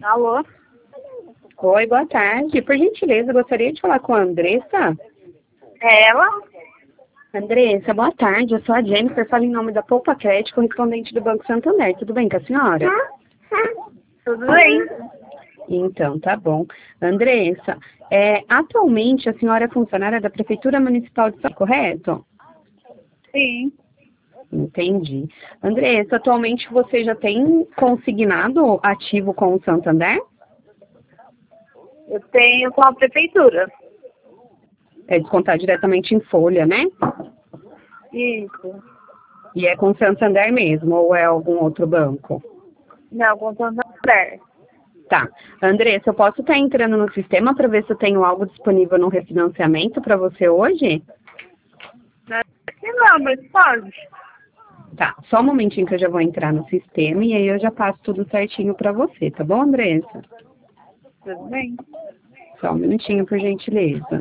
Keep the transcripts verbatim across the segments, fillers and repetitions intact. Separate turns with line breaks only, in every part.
Alô?
Oi, boa tarde. Por gentileza, eu gostaria de falar com a Andressa.
É ela?
Andressa, boa tarde. Eu sou a Jennifer, falo em nome da Poupa Crédito, correspondente do Banco Santander. Tudo bem com a senhora?
Tudo bem?
Então, tá bom. Andressa, é, atualmente a senhora é funcionária da Prefeitura Municipal de São Paulo, correto?
Sim.
Entendi. Andressa, atualmente você já tem consignado ativo com o Santander?
Eu tenho com a prefeitura.
É descontar diretamente em folha, né?
Isso.
E é com o Santander mesmo, ou é algum outro banco?
Não, com Santander.
Tá. Andressa, eu posso estar entrando no sistema para ver se eu tenho algo disponível no refinanciamento para você hoje?
Não, mas pode.
Tá. Só um momentinho que eu já vou entrar no sistema e aí eu já passo tudo certinho para você, tá bom, Andressa?
Tudo bem.
Só um minutinho, por gentileza.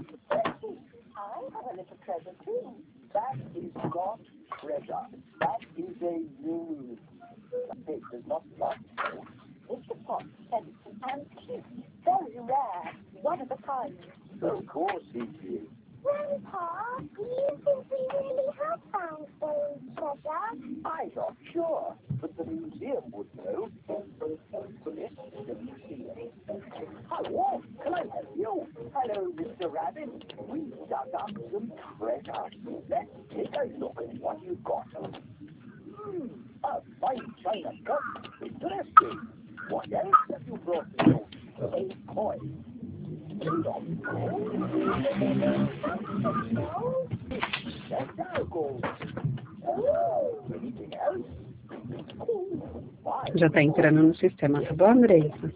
Of course he is. Grandpa, do you think we really have found buried treasure? I'm not sure, but the museum would know. This is the museum. Hello, can I help you? Hello, Mister Rabbit. We've dug up some treasure. Let's take a look at what you've got. Hmm, a fine china cup. Interesting. What else have you brought me? A coin.
Já está entrando no sistema, tá bom, Andressa?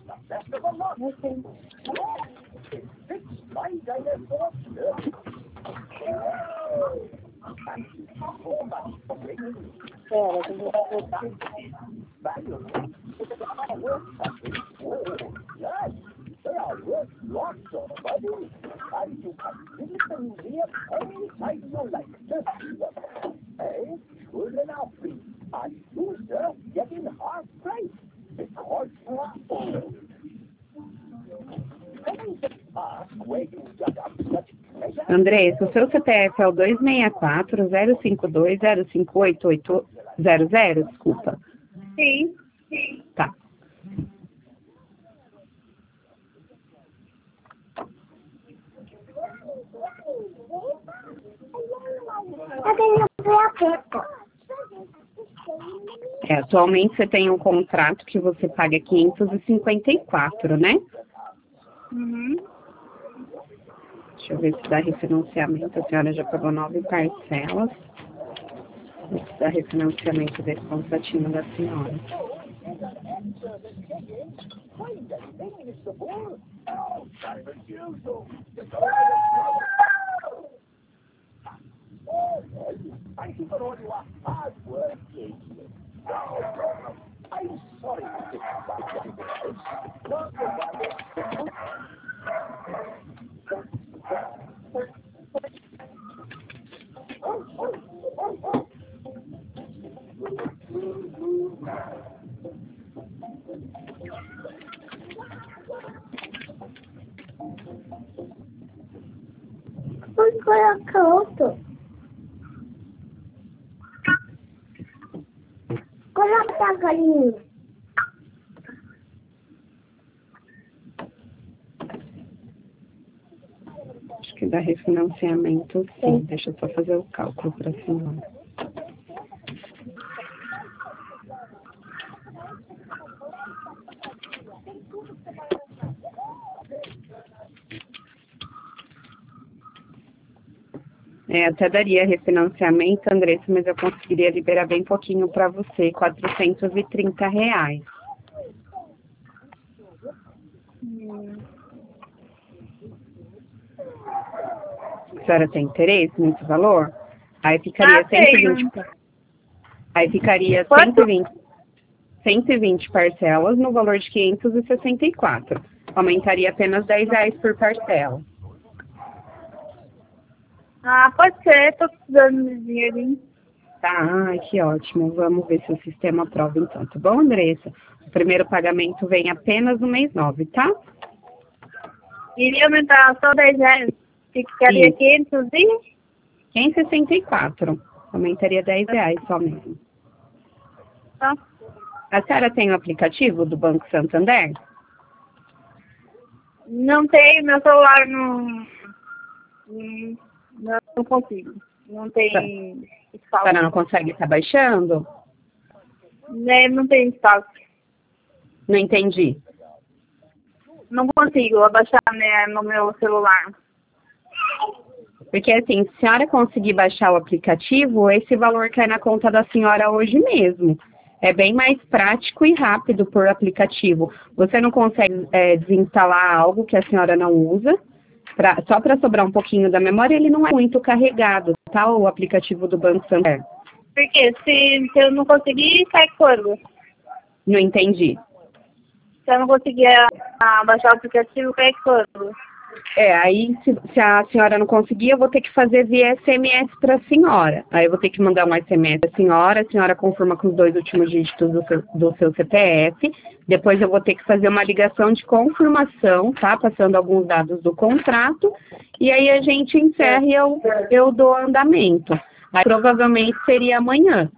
They are worth lots of money, and you can visit the museum anytime you like to see them. Eh? Children are free, and you, sir, get in half price, because you are old. Can I just ask where you dug up such treasure?
Andressa, o seu C P F é o dois seis quatro, zero cinco dois, zero cinco oito oito zero zero, desculpa.
Sim. Sim.
Tá. É, atualmente você tem um contrato que você paga quinhentos e cinquenta e quatro, né?
Uhum.
Deixa eu ver se dá refinanciamento. A senhora já pagou nove parcelas. Ver se dá refinanciamento desse contratinho da senhora.
I think all you are hard working. I'm sorry to disappoint anyone else. Not the one. Onde coloca outro? Coloca a galinha.
Acho que dá refinanciamento, sim. Deixa eu só fazer o cálculo para a senhora. É, até daria refinanciamento, Andressa, mas eu conseguiria liberar bem pouquinho para você, quatrocentos e trinta reais.
Hum.
A senhora tem interesse nesse valor? Aí ficaria
Ah,
cento e
tenho.
vinte. Aí ficaria
Quanto?
cento e vinte, cento e vinte parcelas no valor de quinhentos e sessenta e quatro. Aumentaria apenas dez reais por parcela.
Ah, pode ser. Tô precisando de dinheirinho.
Tá, ai, que ótimo. Vamos ver se o sistema aprova então, tá bom, Andressa? O primeiro pagamento vem apenas no mês nove, tá?
Iria aumentar só dez reais. Ficaria
Isso.
quinhentos e...
quinhentos e sessenta e quatro. Aumentaria dez reais só mesmo.
Tá.
A senhora tem o aplicativo do Banco Santander?
Não tem, meu celular não... Hum, Não, não consigo. Não tem
A
espaço.
senhora não consegue estar baixando?
Né, não tem espaço.
Não entendi.
Não consigo abaixar, né, no meu celular.
Porque assim, se a senhora conseguir baixar o aplicativo, esse valor cai na conta da senhora hoje mesmo. É bem mais prático e rápido por aplicativo. Você não consegue é, desinstalar algo que a senhora não usa, pra, só para sobrar um pouquinho da memória, ele não é muito carregado, tá? O aplicativo do Banco Santander.
Porque se, se eu não conseguir, cai quando?
Não entendi.
Se eu não conseguir ah, baixar o aplicativo, cai quando?
É, aí se, se a senhora não conseguir, eu vou ter que fazer via S M S para a senhora. Aí eu vou ter que mandar um S M S para a senhora, a senhora confirma com os dois últimos dígitos do seu, do seu C P F. Depois eu vou ter que fazer uma ligação de confirmação, tá? Passando alguns dados do contrato. E aí a gente encerra e eu, eu dou andamento. Aí provavelmente seria amanhã.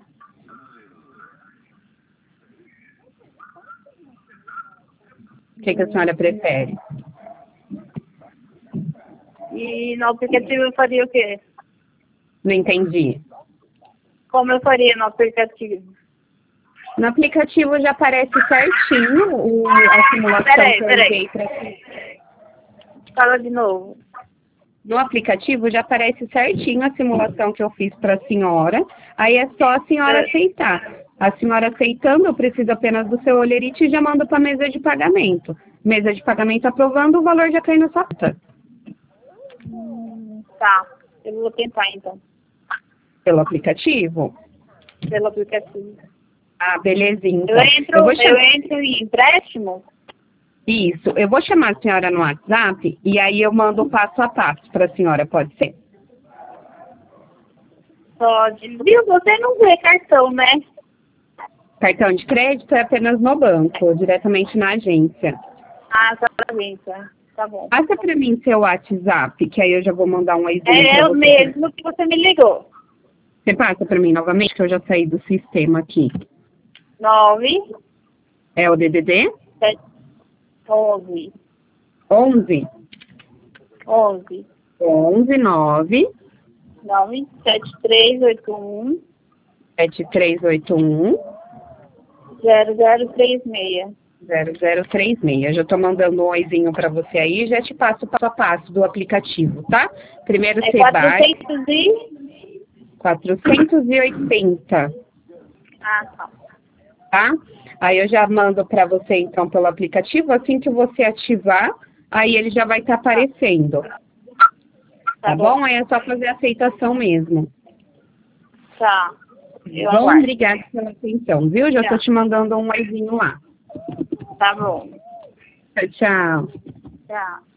O que, que a senhora prefere?
E no aplicativo eu faria o quê?
Não entendi.
Como eu faria no aplicativo?
No aplicativo já aparece certinho o, a simulação
Peraí,
que eu
peraí.
enviei para você.
Fala de novo.
No aplicativo já aparece certinho a simulação que eu fiz para a senhora. Aí é só a senhora
É.
aceitar. A senhora aceitando, eu preciso apenas do seu olherite e já mando para a mesa de pagamento. Mesa de pagamento aprovando, o valor já cai na sua conta.
Hum, tá, eu vou tentar então.
Pelo aplicativo?
Pelo aplicativo.
Ah, belezinha. Então.
Eu entro,
eu vou
eu
chamar...
entro em empréstimo?
Isso, eu vou chamar a senhora no WhatsApp e aí eu mando passo a passo para a senhora, pode ser?
Pode. Viu? Você não vê cartão, né?
Cartão de crédito é apenas no banco, diretamente na agência.
Ah, tá pra mim, tá. Tá bom.
Passa para mim seu WhatsApp, que aí eu já vou mandar um oizinho
É
para
o
você.
mesmo que você me ligou.
Você passa para mim novamente, que eu já saí do sistema aqui.
Nove,
É o D D D?
sete, onze.
onze.
Onze.
onze, nove,
Nove, sete, três, oito, um,
sete três oito um,
zero, zero, três, seis.
zero zero três seis. Já estou mandando um oizinho para você aí e já te passo o passo a passo do aplicativo, tá? Primeiro
É
você baixa
quatrocentos e...
quatrocentos e oitenta,
Ah, tá.
tá? Aí eu já mando para você então pelo aplicativo, assim que você ativar, aí ele já vai estar aparecendo. Tá,
Tá
bom?
bom.
Aí é só fazer a aceitação mesmo.
Tá. Eu
Bom,
aguardo.
obrigada pela atenção, viu? Já estou
Tchau.
te mandando um oizinho lá.
Tá bom.
Tchau, tchau.
Tchau.